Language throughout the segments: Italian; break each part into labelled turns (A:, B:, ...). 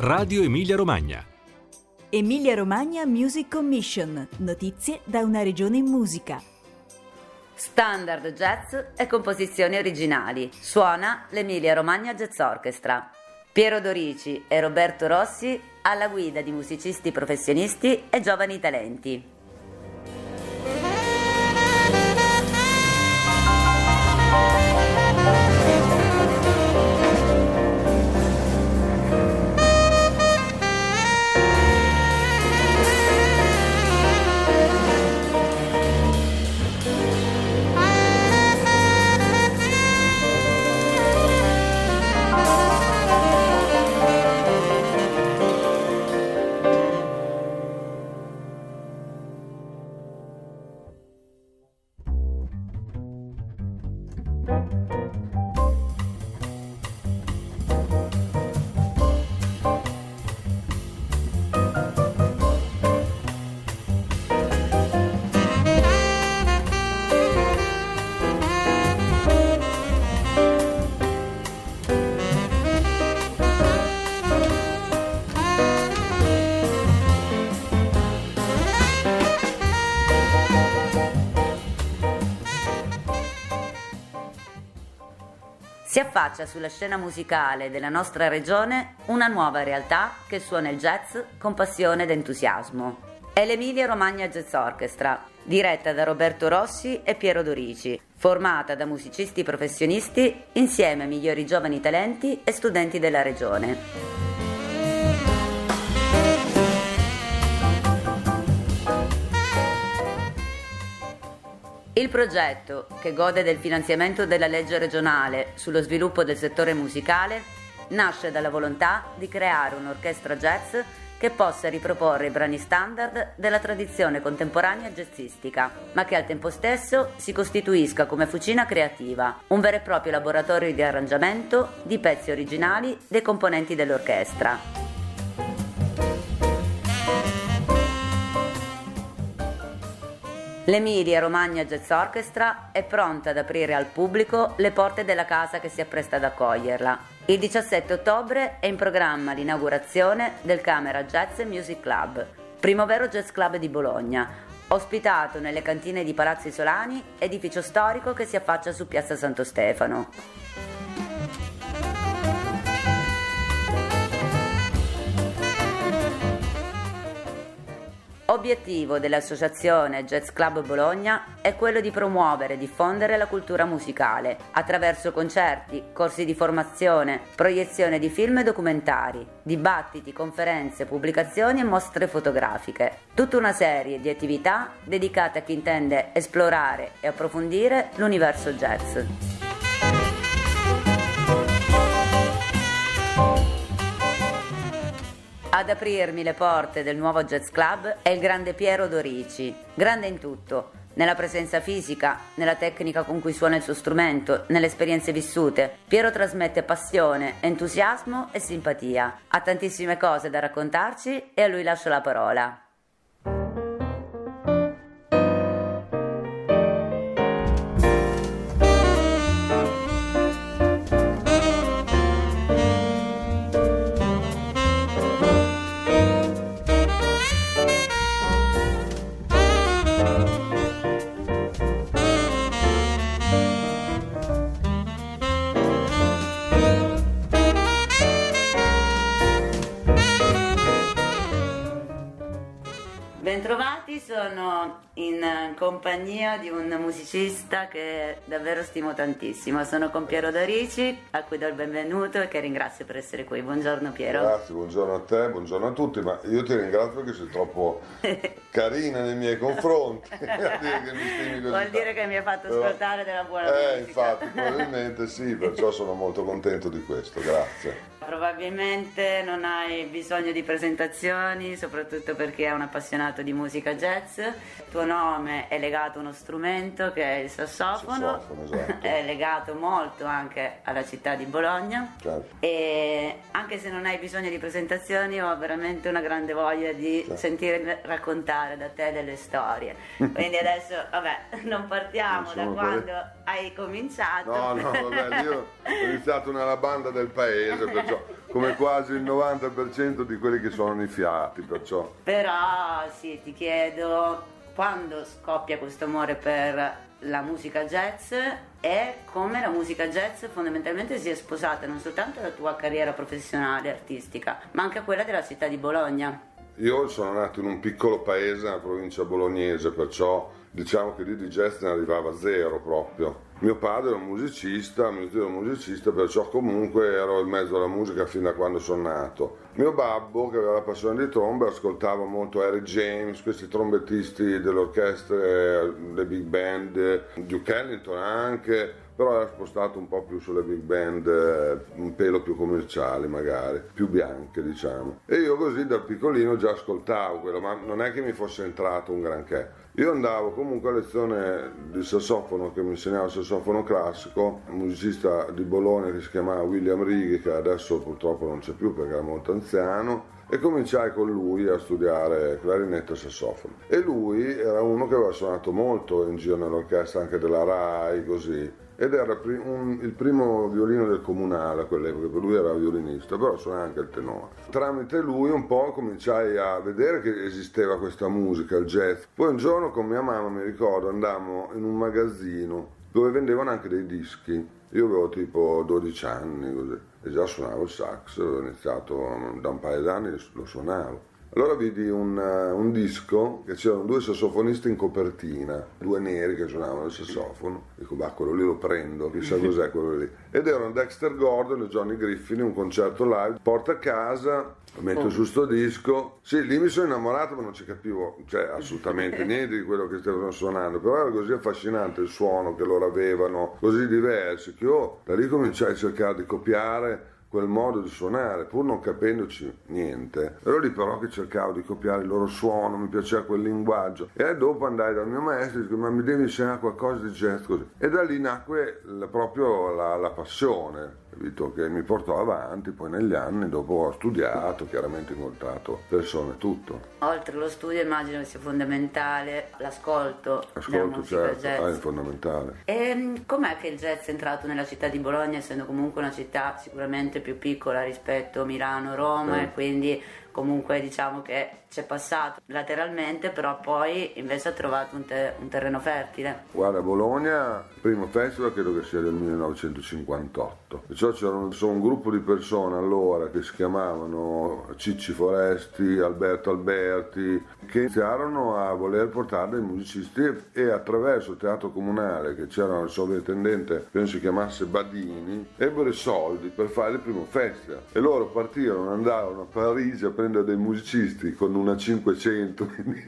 A: Radio Emilia Romagna.
B: Emilia Romagna Music Commission. Notizie da una regione in musica.
C: Standard jazz e composizioni originali. Suona l'Emilia Romagna Jazz Orchestra. Piero Dorici e Roberto Rossi alla guida di musicisti professionisti e giovani talenti. Si affaccia sulla scena musicale della nostra regione una nuova realtà che suona il jazz con passione ed entusiasmo. È l'Emilia Romagna Jazz Orchestra, diretta da Roberto Rossi e Piero Dorici, formata da musicisti professionisti insieme ai migliori giovani talenti e studenti della regione. Il progetto, che gode del finanziamento della legge regionale sullo sviluppo del settore musicale, nasce dalla volontà di creare un'orchestra jazz che possa riproporre i brani standard della tradizione contemporanea jazzistica, ma che al tempo stesso si costituisca come fucina creativa, un vero e proprio laboratorio di arrangiamento di pezzi originali dei componenti dell'orchestra. L'Emilia Romagna Jazz Orchestra è pronta ad aprire al pubblico le porte della casa che si appresta ad accoglierla. Il 17 ottobre è in programma l'inaugurazione del Camera Jazz Music Club, primo vero jazz club di Bologna, ospitato nelle cantine di Palazzo Isolani, edificio storico che si affaccia su Piazza Santo Stefano. Obiettivo dell'associazione Jazz Club Bologna è quello di promuovere e diffondere la cultura musicale attraverso concerti, corsi di formazione, proiezione di film e documentari, dibattiti, conferenze, pubblicazioni e mostre fotografiche. Tutta una serie di attività dedicate a chi intende esplorare e approfondire l'universo jazz. Ad aprirmi le porte del nuovo jazz club è il grande Piero Dorici, grande in tutto, nella presenza fisica, nella tecnica con cui suona il suo strumento, nelle esperienze vissute. Piero trasmette passione, entusiasmo e simpatia. Ha tantissime cose da raccontarci e a lui lascio la parola. Bentrovati, sono in compagnia di un musicista che davvero stimo tantissimo. Sono con Piero Dorici, a cui do il benvenuto e che ringrazio per essere qui. Buongiorno Piero.
D: Grazie, buongiorno a te, buongiorno a tutti, ma io ti ringrazio perché sei troppo carina nei miei confronti. A dire che mi stimi così.
C: Vuol dire che mi hai fatto ascoltare della buona musica.
D: Infatti, probabilmente sì, perciò sono molto contento di questo, grazie.
C: Probabilmente non hai bisogno di presentazioni, soprattutto perché è un appassionato di musica jazz. jazz. Il tuo nome è legato a uno strumento che è il sassofono,
D: esatto.
C: È legato molto anche alla città di Bologna,
D: Certo.
C: e anche se non hai bisogno di presentazioni ho veramente una grande voglia di sentire raccontare da te delle storie. Quindi adesso vabbè, non partiamo da quando hai cominciato.
D: No, vabbè, io ho iniziato nella banda del paese, perciò come quasi il 90% di quelli che sono iniziati, perciò.
C: Però sì, ti chiedo, quando scoppia questo amore per la musica jazz e come la musica jazz fondamentalmente si è sposata non soltanto alla tua carriera professionale artistica, ma anche a quella della città di Bologna.
D: Io sono nato in un piccolo paese nella provincia bolognese, perciò diciamo che lì di jazz ne arrivava zero proprio. Mio padre era un musicista, mio zio era un musicista, perciò comunque ero in mezzo alla musica fin da quando sono nato. Mio babbo, che aveva la passione di trombe, ascoltava molto Harry James, questi trombettisti delle orchestre, le big band, Duke Ellington anche, però era spostato un po' più sulle big band, un pelo più commerciali magari, più bianche diciamo. E io così da piccolino già ascoltavo quello, ma non è che mi fosse entrato un granché. Io andavo comunque a lezione di sassofono, che mi insegnava il sassofono classico, un musicista di Bologna che si chiamava William Righi, che adesso purtroppo non c'è più perché era molto anziano, e cominciai con lui a studiare clarinetto e sassofono. E lui era uno che aveva suonato molto in giro nell'orchestra anche della Rai, così. Ed era il primo violino del comunale a quell'epoca, per lui era violinista, però suonava anche il tenore. Tramite lui un po' cominciai a vedere che esisteva questa musica, il jazz. Poi un giorno con mia mamma, mi ricordo, andammo in un magazzino dove vendevano anche dei dischi. Io avevo tipo 12 anni così, e già suonavo il sax, ho iniziato da un paio d'anni, lo suonavo. Allora vidi un disco che c'erano due sassofonisti in copertina, due neri che suonavano il sassofono. Dico, bah, quello lì lo prendo, chissà cos'è quello lì. Ed erano Dexter Gordon e Johnny Griffin, un concerto live. Porto a casa, metto su sto disco. Sì, lì mi sono innamorato, ma non ci capivo, cioè, assolutamente niente di quello che stavano suonando. Però era così affascinante il suono che loro avevano, così diversi, che io da lì cominciai a cercare di copiare quel modo di suonare, pur non capendoci niente. Ero lì però che cercavo di copiare il loro suono, mi piaceva quel linguaggio. E dopo andai dal mio maestro e dico, ma mi devi insegnare qualcosa di jazz così. E da lì nacque proprio la passione, capito? Che mi portò avanti, poi negli anni dopo ho studiato, chiaramente incontrato persone, tutto.
C: Oltre allo studio immagino che sia fondamentale l'ascolto della musica
D: certo,
C: jazz.
D: È fondamentale.
C: E com'è che il jazz è entrato nella città di Bologna, essendo comunque una città sicuramente più piccola rispetto a Milano, Roma, e quindi comunque diciamo che c'è passato lateralmente, però poi invece ha trovato un terreno fertile.
D: Guarda, Bologna, il primo festival credo che sia del 1958, perciò c'era un gruppo di persone allora che si chiamavano Cicci Foresti, Alberto Alberti, che iniziarono a voler portare dei musicisti e attraverso il teatro comunale, che c'era il sovrintendente, penso si chiamasse Badini, ebbero i soldi per fare il primo festival. E loro partirono, andarono a Parigi a prendere dei musicisti con una 500,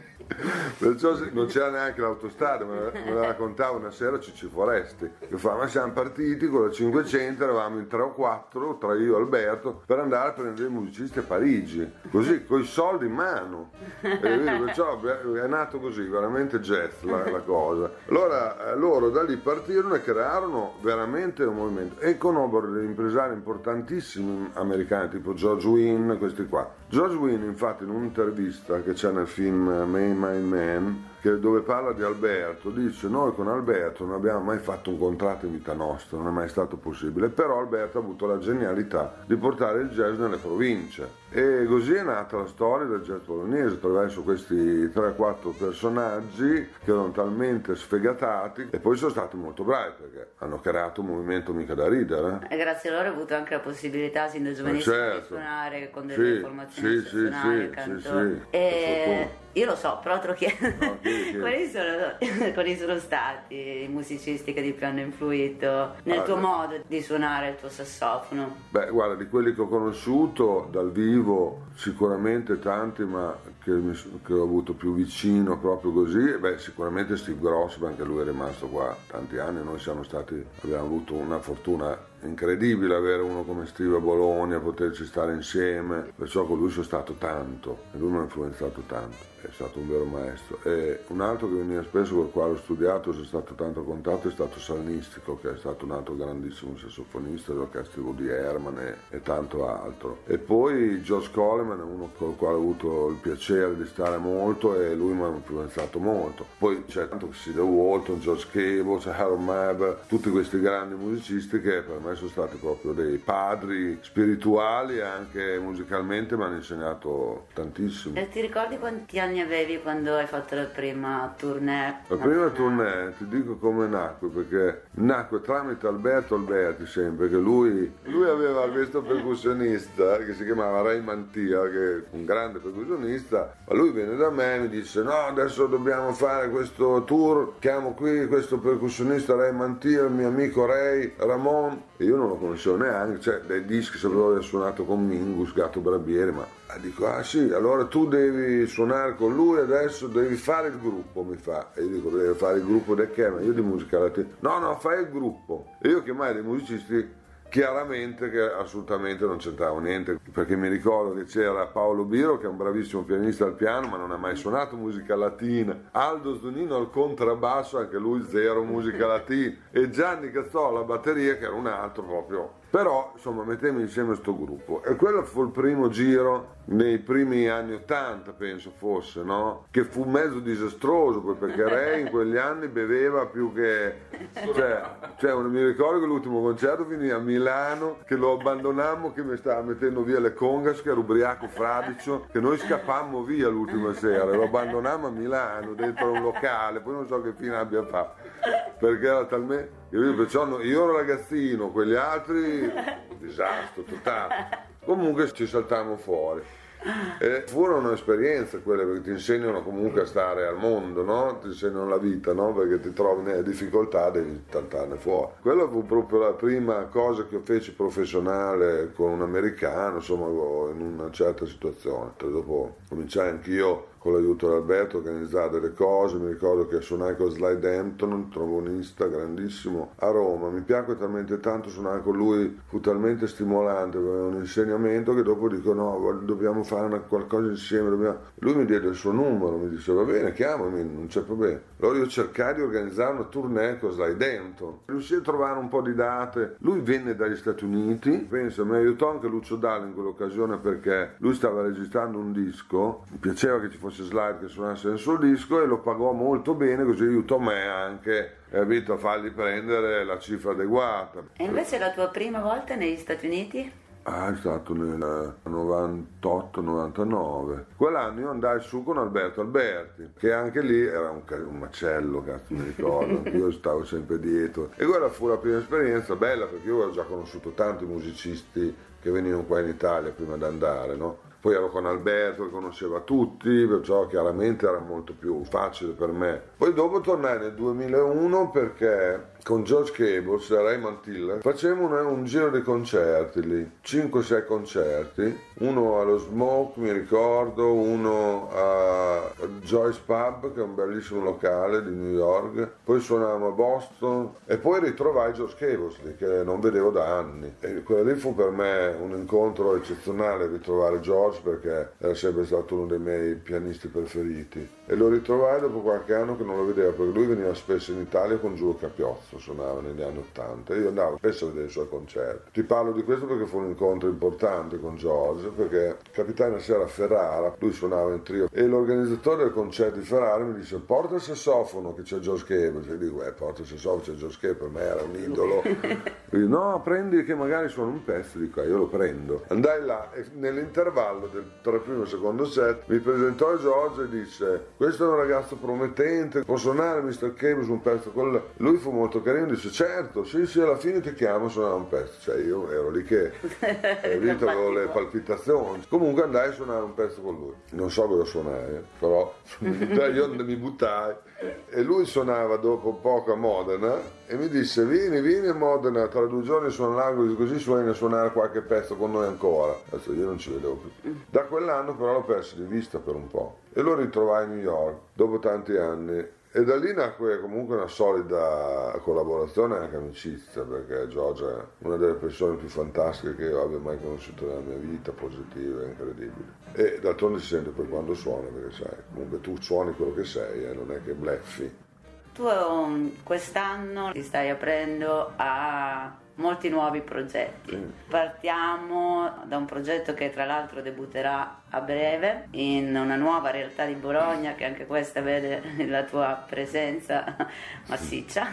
D: perciò non c'era neanche l'autostrada, me la raccontava una sera Cicci Foresti, che fa, ma siamo partiti con la 500, eravamo in 3 o 4, tra io e Alberto, per andare a prendere dei musicisti a Parigi, così, con i soldi in mano. Perciò è nato così, veramente jazz la cosa. Allora loro da lì partirono e crearono veramente un movimento e conobbero degli impresari importantissimi americani, tipo George Wein, questi qua. George Wein infatti in un'intervista che c'è nel film May My Man, dove parla di Alberto, dice: noi con Alberto non abbiamo mai fatto un contratto in vita nostra, non è mai stato possibile, però Alberto ha avuto la genialità di portare il jazz nelle province, e così è nata la storia del jazz bolognese attraverso questi 3-4 personaggi che erano talmente sfegatati e poi sono stati molto bravi perché hanno creato un movimento mica da ridere.
C: E grazie a loro ho avuto anche la possibilità sin da giovanissimo di suonare con delle formazioni eccezionali, cantori. E io lo so, però te lo chiedo. No, quali sono stati i musicisti che di più hanno influito nel tuo modo di suonare il tuo sassofono?
D: Beh, guarda, di quelli che ho conosciuto dal vivo sicuramente tanti, ma che ho avuto più vicino proprio così, beh, sicuramente Steve Grossman, anche lui è rimasto qua tanti anni. Noi abbiamo avuto una fortuna è incredibile avere uno come Steve a Bologna, poterci stare insieme, perciò con lui sono stato tanto e lui mi ha influenzato tanto, è stato un vero maestro. E un altro che veniva spesso, con il quale ho studiato, sono stato tanto a contatto, è stato Salnistico, che è stato un altro grandissimo sassofonista dell'orchestra di Woody Herman e tanto altro. E poi George Coleman è uno con il quale ho avuto il piacere di stare molto e lui mi ha influenzato molto. Poi c'è tanto Cedar Walton, George Cable, c'è Harold Mabel, tutti questi grandi musicisti che per me sono stati proprio dei padri spirituali e anche musicalmente mi hanno insegnato tantissimo.
C: E ti ricordi quanti anni avevi quando hai fatto la prima tournée?
D: La prima tournée, ti dico come nacque, perché nacque tramite Alberto Alberti sempre, che lui aveva questo percussionista che si chiamava Ray Mantia, che è un grande percussionista, ma lui viene da me e mi dice no, adesso dobbiamo fare questo tour, chiamo qui questo percussionista Ray Mantia, il mio amico Ray Ramon, e io non lo conoscevo neanche, cioè dai dischi sapevo aver suonato con Mingus, Gatto Barbieri, ma dico ah sì, allora tu devi suonare con lui, adesso devi fare il gruppo, mi fa. E io dico devi fare il gruppo di che? Ma io di musica latina. No, fai il gruppo. E io chiamai dei musicisti chiaramente che assolutamente non c'entravo niente, perché mi ricordo che c'era Paolo Biro, che è un bravissimo pianista al piano ma non ha mai suonato musica latina, Aldo Sdonino al contrabbasso, anche lui zero musica latina, e Gianni Cazzola alla batteria, che era un altro proprio. Però insomma mettemmo insieme sto gruppo e quello fu il primo giro nei primi anni 80 penso fosse, no? Che fu mezzo disastroso poi, perché Ray in quegli anni beveva più che mi ricordo che l'ultimo concerto finì a Milano, che lo abbandonammo, che mi stava mettendo via le congas, che era ubriaco fradicio, che noi scappammo via l'ultima sera, lo abbandonammo a Milano dentro un locale, poi non so che fine abbia fatto, perché era talmente. Perciò io ero ragazzino, quegli altri un disastro totale. Comunque ci saltammo fuori. E furono esperienze quelle, perché ti insegnano comunque a stare al mondo, no? Ti insegnano la vita, no? Perché ti trovi nelle difficoltà, devi saltarne fuori. Quella fu proprio la prima cosa che io feci professionale con un americano, insomma, in una certa situazione. Dopo cominciai anch'io con l'aiuto di Alberto a organizzare delle cose. Mi ricordo che suonai con Slide Hampton, un trombonista grandissimo a Roma. Mi piacque talmente tanto suonare con lui, fu talmente stimolante, aveva un insegnamento che dopo dico no, dobbiamo fare qualcosa insieme. Lui mi diede il suo numero, mi disse va bene, chiamami, non c'è problema. Allora io cercai di organizzare una tournée con Slide Hampton, riuscii a trovare un po' di date. Lui venne dagli Stati Uniti, penso, mi aiutò anche Lucio Dalla in quell'occasione, perché lui stava registrando un disco, mi piaceva che ci fosse Slide che suonasse nel suo disco, e lo pagò molto bene, così aiutò me anche a fargli prendere la cifra adeguata.
C: E invece la tua prima volta negli Stati Uniti?
D: È stato nel 98-99. Quell'anno io andai su con Alberto Alberti, che anche lì era un macello, cazzo mi ricordo, io stavo sempre dietro. E quella fu la prima esperienza bella, perché io avevo già conosciuto tanti musicisti che venivano qua in Italia prima di andare, no? Poi ero con Alberto che conosceva tutti, perciò chiaramente era molto più facile per me. Poi dopo tornai nel 2001 perché con George Cable e Ray Mantilla facevamo un giro di concerti lì, 5-6 concerti, uno allo Smoke mi ricordo, uno a Joyce Pub, che è un bellissimo locale di New York, poi suonavamo a Boston e poi ritrovai George Cable lì, che non vedevo da anni, e quello lì fu per me un incontro eccezionale, ritrovare George, perché era sempre stato uno dei miei pianisti preferiti, e lo ritrovai dopo qualche anno che non lo vedevo, perché lui veniva spesso in Italia con Giulio Capiozzo, suonava negli anni 80 e io andavo spesso a vedere i suoi concerti. Ti parlo di questo perché fu un incontro importante con George, perché capitai una sera a Ferrara, lui suonava in trio e l'organizzatore del concerto di Ferrara mi disse porta il sassofono che c'è George Cable, e dico porta il sassofono, c'è George Cable, per me era un idolo. Dico, no, prendi che magari suona un pezzo, dico io lo prendo. Andai là e nell'intervallo tra il primo e il secondo set mi presentò George e disse questo è un ragazzo promettente, può suonare Mr. Cable su un pezzo con lui. Lui fu molto carino, disse certo, sì, alla fine ti chiamo a suonare un pezzo. Cioè io ero lì che avevo le palpitazioni. Comunque andai a suonare un pezzo con lui, non so cosa suonare, però io mi buttai e lui suonava dopo poco a Modena e mi disse vieni a Modena tra 2 giorni suona l'angolo, così suoni a suonare qualche pezzo con noi ancora. Adesso io non ci vedevo più. Da quell'anno però l'ho perso di vista per un po' e lo ritrovai a New York dopo tanti anni E da lì nacque comunque una solida collaborazione e anche amicizia, perché Giorgia è una delle persone più fantastiche che io abbia mai conosciuto nella mia vita, positive, incredibili. E d'altronde si sente poi quando suona, perché sai, comunque tu suoni quello che sei e non è che bleffi.
C: Tu quest'anno ti stai aprendo a molti nuovi progetti. Partiamo da un progetto che tra l'altro debutterà a breve in una nuova realtà di Bologna, che anche questa vede la tua presenza massiccia.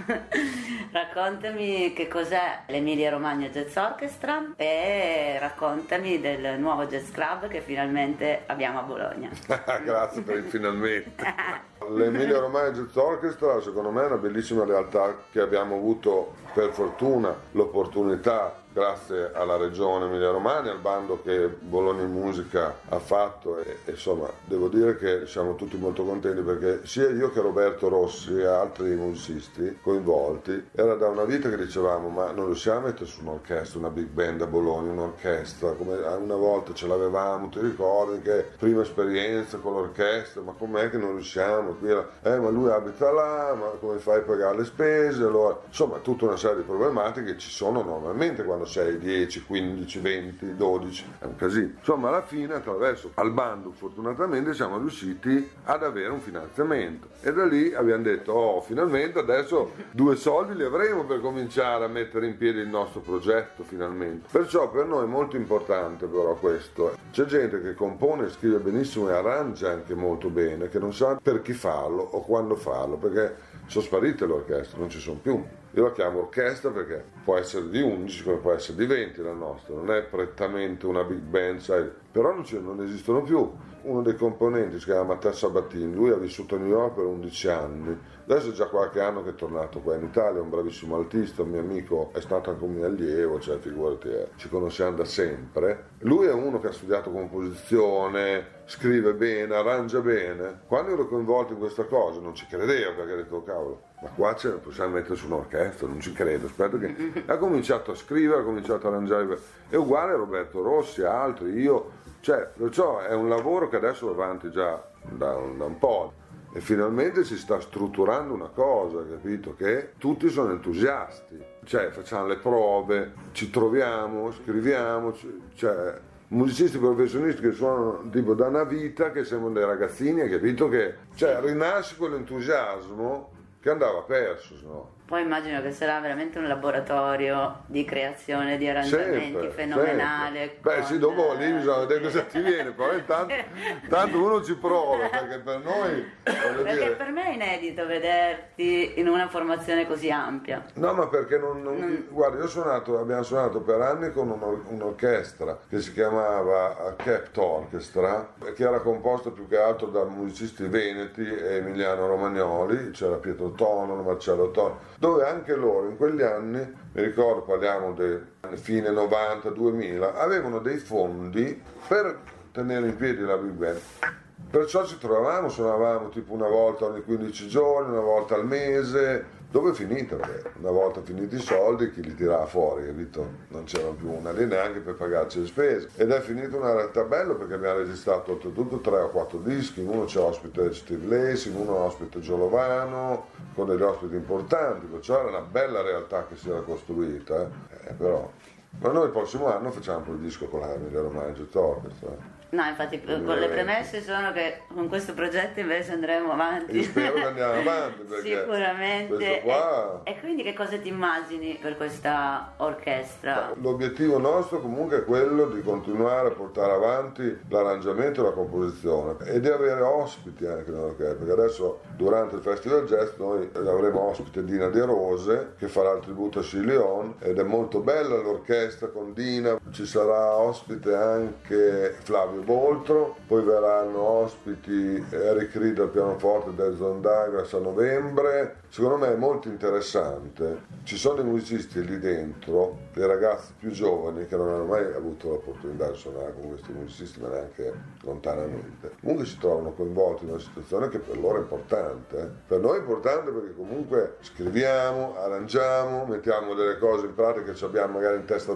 C: Raccontami che cos'è l'Emilia Romagna Jazz Orchestra e raccontami del nuovo jazz club che finalmente abbiamo a Bologna.
D: Grazie per il finalmente. L'Emilia Romagna Jazz Orchestra secondo me è una bellissima realtà che abbiamo avuto per fortuna l'opportunità, grazie alla regione Emilia Romagna, al bando che Bologna in Musica ha fatto e insomma devo dire che siamo tutti molto contenti, perché sia io che Roberto Rossi e altri musicisti coinvolti era da una vita che dicevamo ma non riusciamo a mettere su un'orchestra, una big band a Bologna, un'orchestra come una volta ce l'avevamo, ti ricordi che prima esperienza con l'orchestra, ma com'è che non riusciamo? Qui ma lui abita là, ma come fai a pagare le spese? Allora, insomma tutta una serie di problematiche che ci sono normalmente quando sei 10, 15, 20, 12, è un casino. Insomma, alla fine, attraverso al bando, fortunatamente siamo riusciti ad avere un finanziamento. E da lì abbiamo detto, finalmente adesso 2 soldi li avremo per cominciare a mettere in piedi il nostro progetto, finalmente. Perciò per noi è molto importante però questo. C'è gente che compone, scrive benissimo e arrangia anche molto bene, che non sa per chi farlo o quando farlo, perché sono sparite le orchestre, non ci sono più. Io la chiamo orchestra perché può essere di 11 come può essere di 20 la nostra, non è prettamente una big band, sai, però non esistono più. Uno dei componenti si chiama Matteo Sabatini, lui ha vissuto a New York per 11 anni, adesso è già qualche anno che è tornato qua in Italia, è un bravissimo altista, un mio amico, è stato anche un mio allievo, cioè figurati, ci conosciamo da sempre. Lui è uno che ha studiato composizione, scrive bene, arrangia bene. Quando ero coinvolto in questa cosa non ci credevo, perché ho detto cavolo, ma qua possiamo mettere su un'orchestra, non ci credo, aspetta che ha cominciato a scrivere, ha cominciato a arrangiare, è uguale a Roberto Rossi, a altri, io, cioè, perciò è un lavoro che adesso va avanti già da un po'. E finalmente si sta strutturando una cosa, capito? Che tutti sono entusiasti, cioè facciamo le prove, ci troviamo, scriviamo, cioè musicisti professionisti che suonano tipo da una vita, che sembrano dei ragazzini, hai capito? Che cioè rinasce quell'entusiasmo che andava perso, sennò.
C: Poi immagino che sarà veramente un laboratorio di creazione di arrangiamenti fenomenale.
D: Sempre. Beh sì, dopo lì bisogna vedere cosa ti viene, però intanto uno ci prova, perché per noi...
C: Perché per me è inedito vederti in una formazione così ampia.
D: No, ma perché guarda, abbiamo suonato per anni con un'orchestra che si chiamava Kept Orchestra, che era composta più che altro da musicisti veneti e Emiliano Romagnoli, c'era Pietro Tono, Marcello Tono, dove anche loro in quegli anni, mi ricordo, parliamo del fine 90-2000, avevano dei fondi per tenere in piedi la big band. Perciò ci trovavamo, suonavamo tipo una volta ogni 15 giorni, una volta al mese. Dove è finita? Perché una volta finiti i soldi chi li tirava fuori, capito? Non c'era più una lì neanche per pagarci le spese. Ed è finita una realtà bella perché abbiamo registrato oltretutto 3 o 4 dischi, in uno c'è ospite Steve Lacy, in uno ospite Giolovano, con degli ospiti importanti, perciò era una bella realtà che si era costruita, però. Ma noi il prossimo anno facciamo poi il disco con la Emilia Romagna Jazz Orchestra.
C: No, infatti con le premesse sono che con questo progetto invece andremo avanti.
D: Io spero che andiamo avanti perché
C: sicuramente.
D: Qua...
C: E quindi che cosa ti immagini per questa orchestra?
D: L'obiettivo nostro comunque è quello di continuare a portare avanti l'arrangiamento e la composizione e di avere ospiti anche nell'orchestra, perché adesso durante il Festival Jazz noi avremo ospite Dina De Rose che farà il tributo a Sci Leon ed è molto bella l'orchestra con Dina, ci sarà ospite anche Flavio Boltro, poi verranno ospiti Eric Reed al pianoforte e Delson Douglas a novembre. Secondo me è molto interessante, ci sono dei musicisti lì dentro, dei ragazzi più giovani che non hanno mai avuto l'opportunità di suonare con questi musicisti, ma neanche lontanamente, comunque si trovano coinvolti in una situazione che per loro è importante, per noi è importante perché comunque scriviamo, arrangiamo, mettiamo delle cose in pratica che abbiamo magari in testa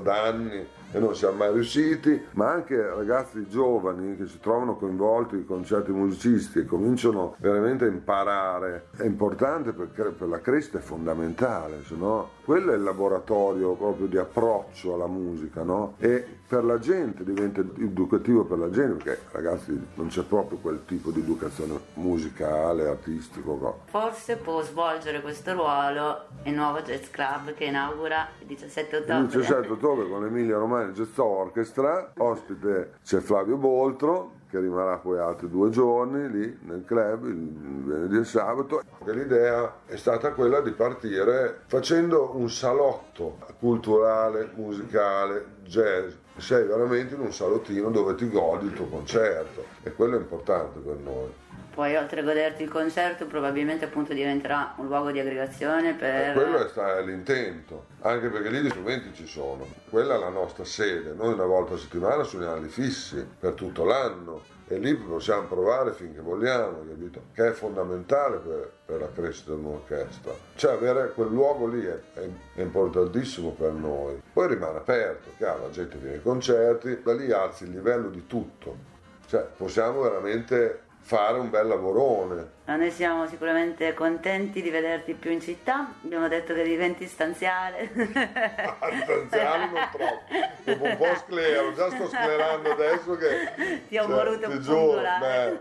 D: da anni e non siamo mai riusciti, ma anche ragazzi giovani che si trovano coinvolti con certi musicisti e cominciano veramente a imparare. È importante perché per la crescita è fondamentale, se no quello è il laboratorio proprio di approccio alla musica, no? E per la gente diventa educativo per la gente, perché ragazzi non c'è proprio quel tipo di educazione musicale, artistico, no?
C: Forse può svolgere questo ruolo il nuovo Jazz Club che inaugura il 17 ottobre.
D: Il 17 ottobre con l'Emilia Romagna Jazz Orchestra, ospite c'è Flavio Boltro, che rimarrà poi altri 2 giorni lì nel club, il venerdì e il sabato. L'idea è stata quella di partire facendo un salotto culturale, musicale, jazz. Sei veramente in un salottino dove ti godi il tuo concerto e quello è importante per noi.
C: Poi oltre a goderti il concerto probabilmente appunto diventerà un luogo di aggregazione per...
D: Quello è l'intento, anche perché lì gli strumenti ci sono. Quella è la nostra sede, noi una volta a settimana suoniamo lì fissi per tutto l'anno e lì possiamo provare finché vogliamo, capito? Che è fondamentale per la crescita di un'orchestra. Cioè avere quel luogo lì è importantissimo per noi. Poi rimane aperto, chiaro, la gente viene ai concerti, da lì alzi il livello di tutto. Cioè possiamo veramente fare un bel lavorone.
C: Noi siamo sicuramente contenti di vederti più in città, abbiamo detto che diventi stanziale.
D: Stanziale non troppo, dopo un po' sclero, già sto sclerando adesso che...
C: Ti ho voluto
D: ti giuro,
C: pungolare.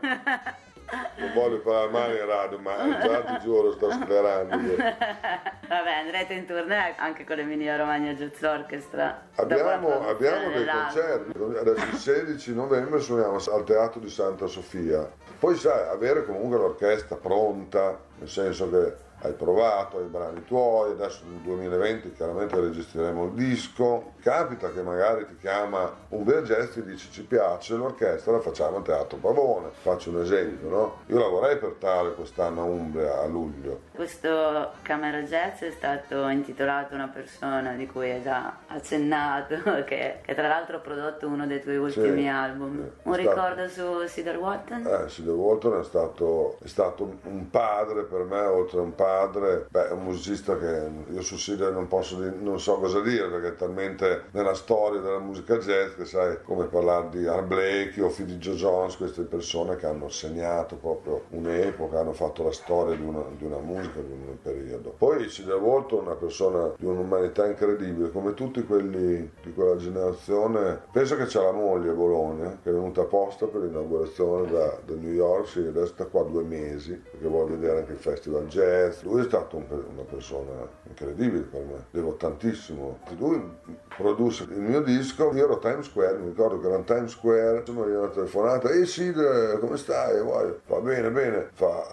D: non voglio fare male in radio, ma già ti giuro sto sclerando.
C: Vabbè, andrete in tournée anche con l'Emilia Romagna Jazz Orchestra.
D: Abbiamo dei concerti, adesso il 16 novembre suoniamo al Teatro di Santa Sofia. Poi sai, avere comunque l'orchestra pronta, nel senso che hai provato, hai i brani tuoi, adesso nel 2020 chiaramente registreremo il disco, capita che magari ti chiama un bel gesto e dici ci piace l'orchestra, la facciamo al Teatro Pavone, faccio un esempio, no? Io la vorrei portare quest'anno a Umbria a luglio.
C: Questo Camera Jazz è stato intitolato a una persona di cui hai già accennato, che tra l'altro ha prodotto uno dei tuoi ultimi album. Un ricordo su Cedar Walton?
D: Cedar Walton è stato un padre per me, oltre a un padre, è un musicista che io su Cedar non so cosa dire, perché è talmente nella storia della musica jazz che sai, come parlare di Art Blakey o Philly Joe Jones, queste persone che hanno segnato proprio un'epoca, hanno fatto la storia di una musica, di un periodo. Poi Cedar Walton è una persona di un'umanità incredibile, come tutti quelli di quella generazione. Penso che c'è la moglie a Bologna, che è venuta apposta per l'inaugurazione da New York, sì, adesso sta qua 2 mesi, perché vuole vedere anche il festival jazz. Lui è stato una persona incredibile per me, devo tantissimo. Lui produsse il mio disco, io ero a Times Square, mi ricordo che era a Times Square, mi aveva una telefonata, ehi Sid, come stai? Fa bene,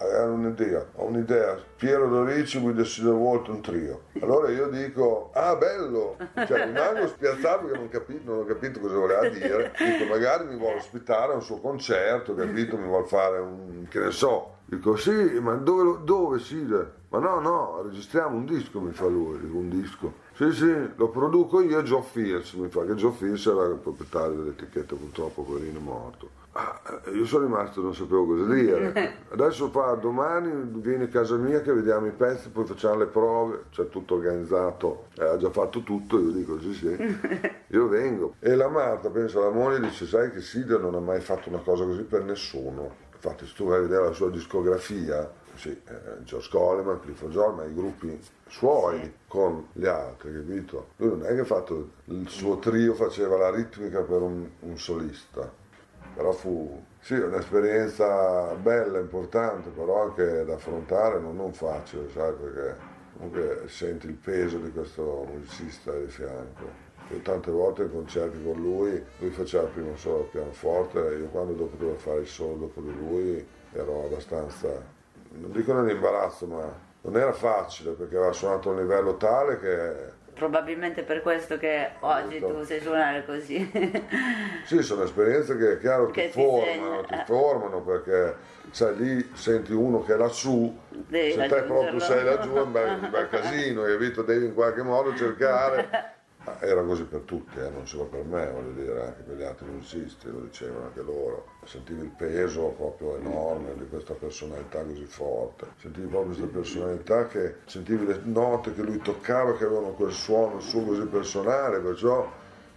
D: ho un'idea, Piero Dorici with the Cedar Walton Trio. Allora io dico, bello, cioè rimango spiazzato perché non ho capito cosa voleva dire, dico magari mi vuole ospitare a un suo concerto, capito, mi vuole fare che ne so. Dico sì, ma dove Sid? Ma no, registriamo un disco, mi fa lui, dico un disco. Sì, lo produco io e Joe Fierce, mi fa, che Joe Fierce era il proprietario dell'etichetta, purtroppo poverino è morto. Io sono rimasto, non sapevo cosa dire. Adesso domani vieni a casa mia che vediamo i pezzi, poi facciamo le prove, c'è tutto organizzato, ha già fatto tutto, io dico sì, io vengo. E la Marta, pensa, la moglie dice, sai che Sid non ha mai fatto una cosa così per nessuno. Infatti se tu vai a vedere la sua discografia, sì, George Coleman, Clifford George, ma i gruppi suoi con gli altri, capito? Lui non è che ha fatto il suo trio, faceva la ritmica per un solista, però fu un'esperienza bella, importante, però anche da affrontare, non facile, sai, perché comunque senti il peso di questo musicista di fianco. Io tante volte in concerti con lui faceva prima solo il pianoforte, e io quando dovevo fare il solo dopo di lui ero abbastanza, non dico nell'imbarazzo, ma non era facile perché aveva suonato a un livello tale che...
C: Probabilmente per questo che oggi tu sai suonare così.
D: Sì, sono esperienze che è chiaro ti formano perché sai, lì senti uno che è lassù, se te proprio sei laggiù è un bel casino, capito? Devi in qualche modo cercare. Era così per tutti, non solo per me, voglio dire, anche per gli altri musicisti, lo dicevano anche loro. Sentivi il peso proprio enorme di questa personalità così forte, sentivi proprio questa personalità che sentivi le note che lui toccava, che avevano quel suono suo così personale, perciò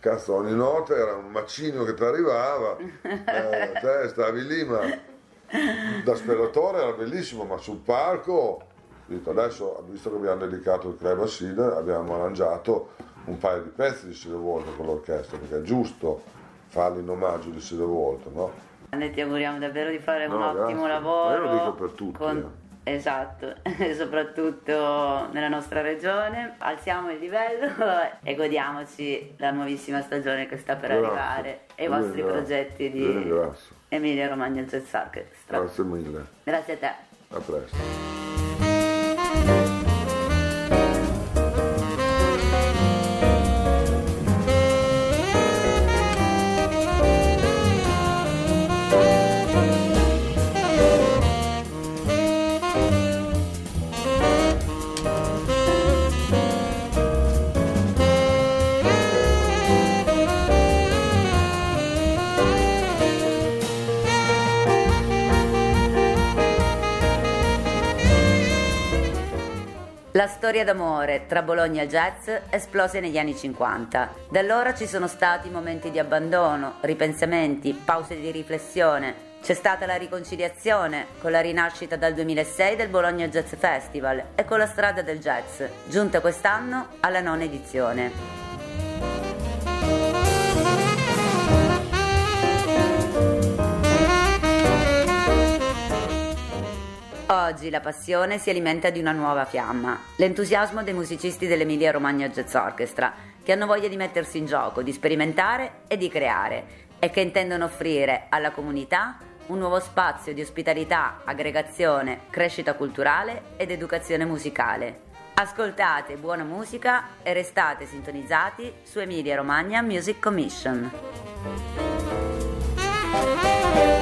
D: cazzo, ogni notte era un macigno che ti arrivava, te stavi lì, ma da spettatore era bellissimo, ma sul palco, adesso, visto che abbiamo dedicato il Club a Sid, abbiamo arrangiato un paio di pezzi di Sid Walter con l'orchestra, perché è giusto farli in omaggio di Sid Walter, no?
C: Noi ti auguriamo davvero di fare un ottimo
D: grazie.
C: lavoro.
D: Ma io lo dico per tutti.
C: Esatto, e soprattutto nella nostra regione. Alziamo il livello e godiamoci la nuovissima stagione che sta per arrivare e i vostri progetti di Emilia Romagna Jazz Orchestra.
D: Grazie mille.
C: Grazie a te.
D: A presto.
C: La storia d'amore tra Bologna e il jazz esplose negli anni 50. Da allora ci sono stati momenti di abbandono, ripensamenti, pause di riflessione. C'è stata la riconciliazione con la rinascita dal 2006 del Bologna Jazz Festival e con la Strada del Jazz, giunta quest'anno alla 9ª edizione. Oggi la passione si alimenta di una nuova fiamma, l'entusiasmo dei musicisti dell'Emilia Romagna Jazz Orchestra, che hanno voglia di mettersi in gioco, di sperimentare e di creare, e che intendono offrire alla comunità un nuovo spazio di ospitalità, aggregazione, crescita culturale ed educazione musicale. Ascoltate buona musica e restate sintonizzati su Emilia Romagna Music Commission.